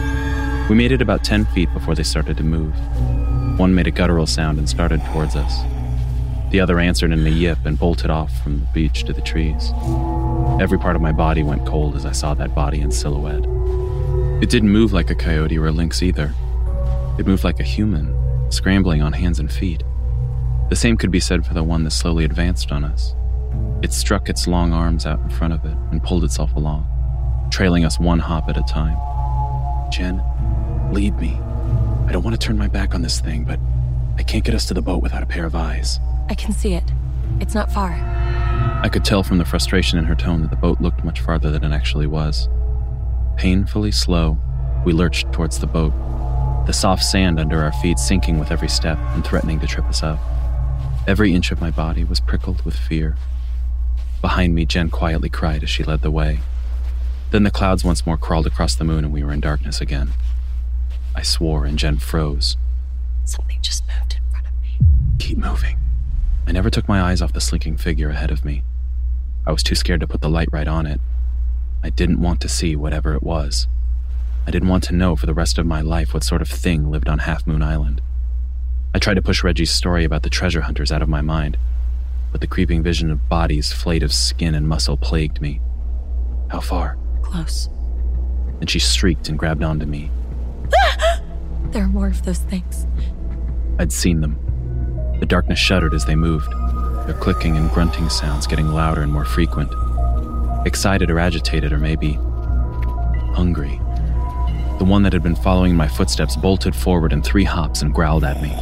We made it about ten feet before they started to move. One made a guttural sound and started towards us. The other answered in a yip and bolted off from the beach to the trees. Every part of my body went cold as I saw that body in silhouette. It didn't move like a coyote or a lynx either. It moved like a human, scrambling on hands and feet. The same could be said for the one that slowly advanced on us. It struck its long arms out in front of it and pulled itself along, trailing us one hop at a time. Jen, lead me. I don't want to turn my back on this thing, but I can't get us to the boat without a pair of eyes. I can see it. It's not far. I could tell from the frustration in her tone that the boat looked much farther than it actually was. Painfully slow, we lurched towards the boat, the soft sand under our feet sinking with every step and threatening to trip us up. Every inch of my body was prickled with fear. Behind me, Jen quietly cried as she led the way. Then the clouds once more crawled across the moon and we were in darkness again. I swore and Jen froze. Something just moved in front of me. Keep moving. I never took my eyes off the slinking figure ahead of me. I was too scared to put the light right on it. I didn't want to see whatever it was. I didn't want to know for the rest of my life what sort of thing lived on Half Moon Island. I tried to push Reggie's story about the treasure hunters out of my mind, but the creeping vision of bodies flayed of skin and muscle plagued me. How far? Close. And she shrieked and grabbed onto me. There are more of those things. I'd seen them. The darkness shuddered as they moved, their clicking and grunting sounds getting louder and more frequent. Excited or agitated or maybe hungry. The one that had been following my footsteps bolted forward in three hops and growled at me.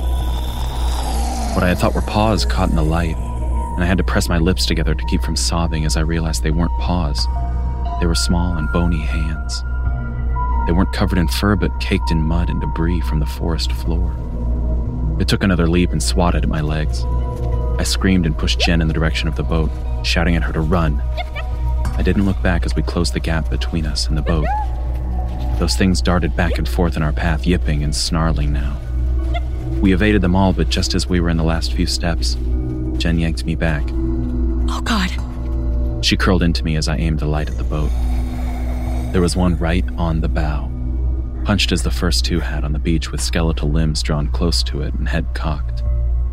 What I had thought were paws caught in the light, and I had to press my lips together to keep from sobbing as I realized they weren't paws. They were small and bony hands. They weren't covered in fur but caked in mud and debris from the forest floor. It took another leap and swatted at my legs. I screamed and pushed Jen in the direction of the boat, shouting at her to run. I didn't look back as we closed the gap between us and the boat. Those things darted back and forth in our path, yipping and snarling now. We evaded them all, but just as we were in the last few steps, Jen yanked me back. Oh, God. She curled into me as I aimed the light at the boat. There was one right on the bow, punched as the first two had on the beach with skeletal limbs drawn close to it and head cocked.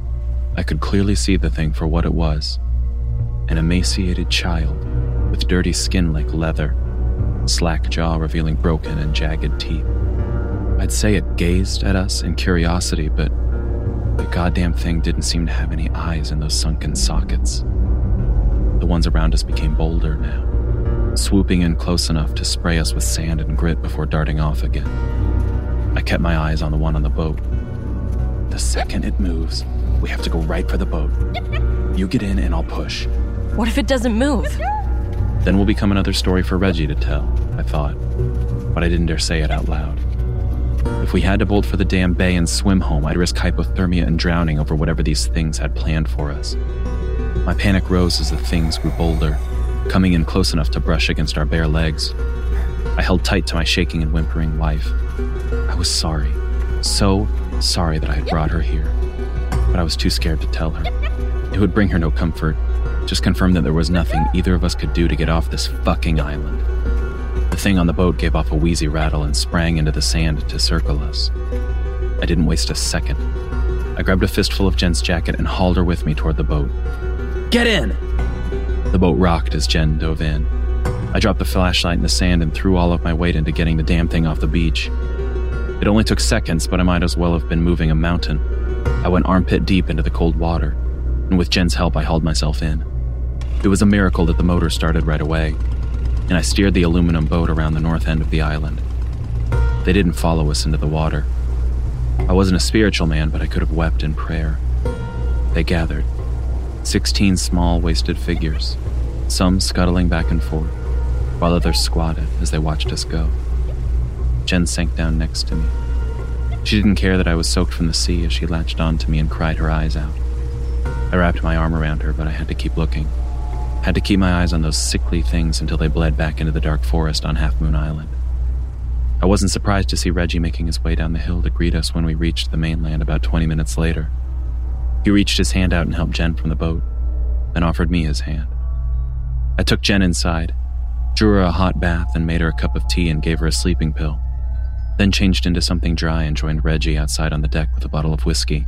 I could clearly see the thing for what it was, an emaciated child with dirty skin like leather, slack jaw revealing broken and jagged teeth. I'd say it gazed at us in curiosity, but the goddamn thing didn't seem to have any eyes in those sunken sockets. The ones around us became bolder now, swooping in close enough to spray us with sand and grit before darting off again. I kept my eyes on the one on the boat. The second it moves, we have to go right for the boat. You get in and I'll push. What if it doesn't move? Then will become another story for Reggie to tell, I thought, but I didn't dare say it out loud. If we had to bolt for the damn bay and swim home, I'd risk hypothermia and drowning over whatever these things had planned for us. My panic rose as the things grew bolder, coming in close enough to brush against our bare legs. I held tight to my shaking and whimpering wife. I was sorry, so sorry that I had brought her here, but I was too scared to tell her. It would bring her no comfort, just confirm that there was nothing either of us could do to get off this fucking island. The thing on the boat gave off a wheezy rattle and sprang into the sand to circle us. I didn't waste a second. I grabbed a fistful of Jen's jacket and hauled her with me toward the boat. Get in! The boat rocked as Jen dove in. I dropped the flashlight in the sand and threw all of my weight into getting the damn thing off the beach. It only took seconds, but I might as well have been moving a mountain. I went armpit deep into the cold water, and with Jen's help I hauled myself in. It was a miracle that the motor started right away, and I steered the aluminum boat around the north end of the island. They didn't follow us into the water. I wasn't a spiritual man, but I could have wept in prayer. They gathered. Sixteen small, wasted figures, some scuttling back and forth, while others squatted as they watched us go. Jen sank down next to me. She didn't care that I was soaked from the sea as she latched onto me and cried her eyes out. I wrapped my arm around her, but I had to keep looking. Had to keep my eyes on those sickly things until they bled back into the dark forest on Half Moon Island. I wasn't surprised to see Reggie making his way down the hill to greet us when we reached the mainland about twenty minutes later. He reached his hand out and helped Jen from the boat, then offered me his hand. I took Jen inside, drew her a hot bath and made her a cup of tea and gave her a sleeping pill, then changed into something dry and joined Reggie outside on the deck with a bottle of whiskey.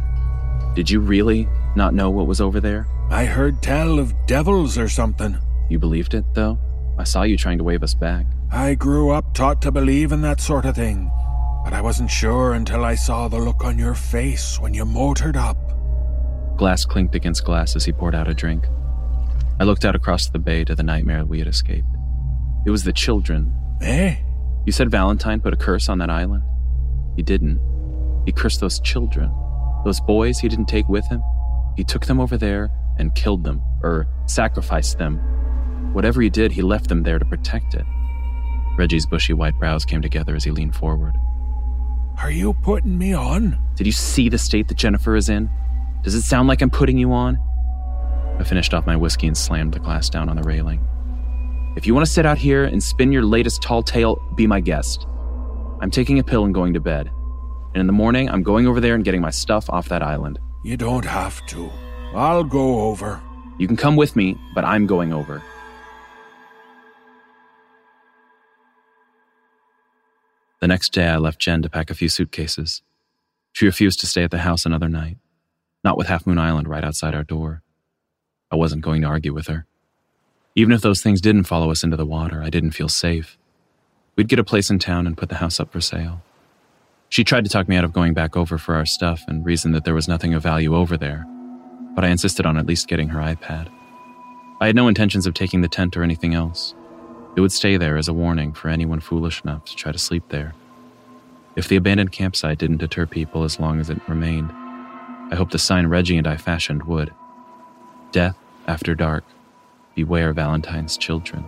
Did you really not know what was over there? I heard tell of devils or something. You believed it, though? I saw you trying to wave us back. I grew up taught to believe in that sort of thing, but I wasn't sure until I saw the look on your face when you motored up. Glass clinked against glass as he poured out a drink. I looked out across the bay to the nightmare we had escaped. It was the children. Eh? You said Valentine put a curse on that island? He didn't. He cursed those children. Those boys he didn't take with him. He took them over there and killed them, or sacrificed them. Whatever he did, he left them there to protect it. Reggie's bushy white brows came together as he leaned forward. Are you putting me on? Did you see the state that Jennifer is in? Does it sound like I'm putting you on? I finished off my whiskey and slammed the glass down on the railing. If you want to sit out here and spin your latest tall tale, be my guest. I'm taking a pill and going to bed. And in the morning, I'm going over there and getting my stuff off that island. You don't have to. I'll go over. You can come with me, but I'm going over. The next day, I left Jen to pack a few suitcases. She refused to stay at the house another night, not with Half Moon Island right outside our door. I wasn't going to argue with her. Even if those things didn't follow us into the water, I didn't feel safe. We'd get a place in town and put the house up for sale. She tried to talk me out of going back over for our stuff and reasoned that there was nothing of value over there, but I insisted on at least getting her iPad. I had no intentions of taking the tent or anything else. It would stay there as a warning for anyone foolish enough to try to sleep there. If the abandoned campsite didn't deter people as long as it remained, I hoped the sign Reggie and I fashioned would. Death after dark. Beware Valentine's children.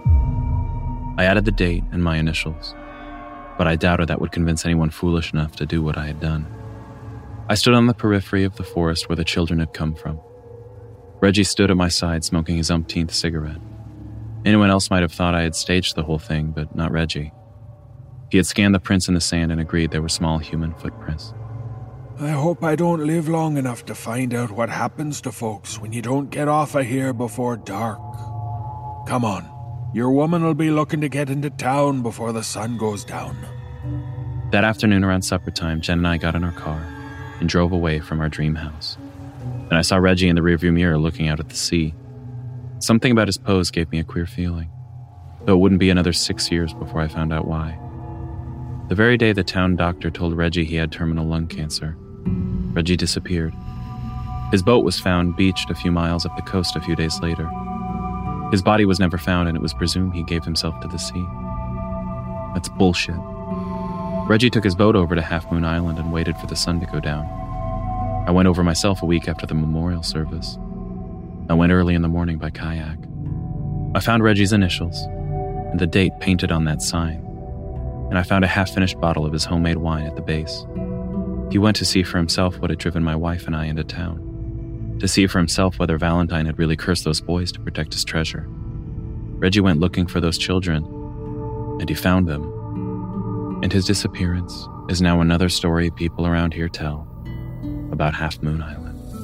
I added the date and my initials, but I doubted that would convince anyone foolish enough to do what I had done. I stood on the periphery of the forest where the children had come from. Reggie stood at my side smoking his umpteenth cigarette. Anyone else might have thought I had staged the whole thing, but not Reggie. He had scanned the prints in the sand and agreed they were small human footprints. I hope I don't live long enough to find out what happens to folks when you don't get off of here before dark. Come on, your woman will be looking to get into town before the sun goes down. That afternoon around supper time, Jen and I got in our car and drove away from our dream house. And I saw Reggie in the rearview mirror looking out at the sea. Something about his pose gave me a queer feeling, though it wouldn't be another six years before I found out why. The very day the town doctor told Reggie he had terminal lung cancer, Reggie disappeared. His boat was found beached a few miles up the coast a few days later. His body was never found, and it was presumed he gave himself to the sea. That's bullshit. Reggie took his boat over to Half Moon Island and waited for the sun to go down. I went over myself a week after the memorial service. I went early in the morning by kayak. I found Reggie's initials and the date painted on that sign, and I found a half-finished bottle of his homemade wine at the base. He went to see for himself what had driven my wife and I into town, to see for himself whether Valentine had really cursed those boys to protect his treasure. Reggie went looking for those children, and he found them. And his disappearance is now another story people around here tell about Half Moon Island.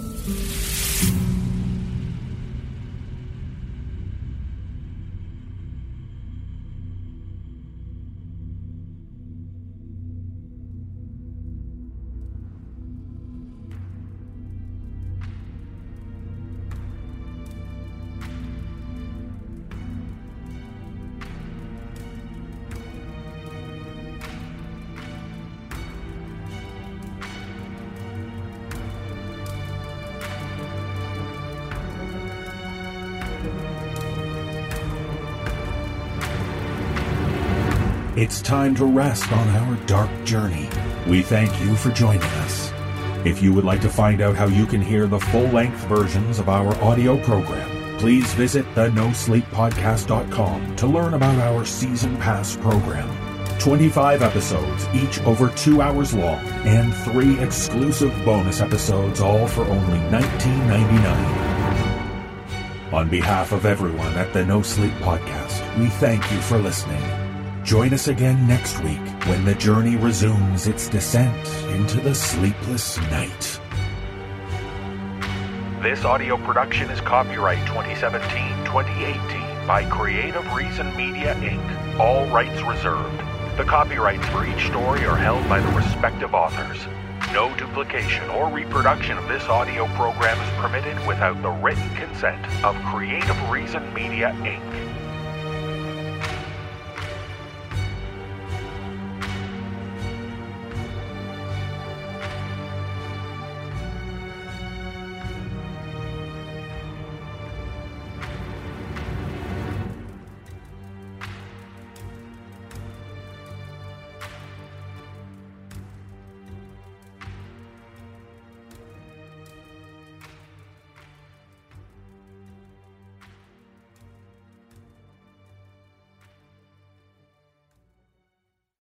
It's time to rest on our dark journey. We thank you for joining us. If you would like to find out how you can hear the full-length versions of our audio program, please visit the no sleep podcast dot com to learn about our season pass program. twenty-five episodes, each over two hours long, and three exclusive bonus episodes, all for only nineteen ninety-nine. On behalf of everyone at the No Sleep Podcast, we thank you for listening. Join us again next week when the journey resumes its descent into the sleepless night. This audio production is copyright twenty seventeen twenty eighteen by Creative Reason Media, Incorporated. All rights reserved. The copyrights for each story are held by the respective authors. No duplication or reproduction of this audio program is permitted without the written consent of Creative Reason Media, Incorporated.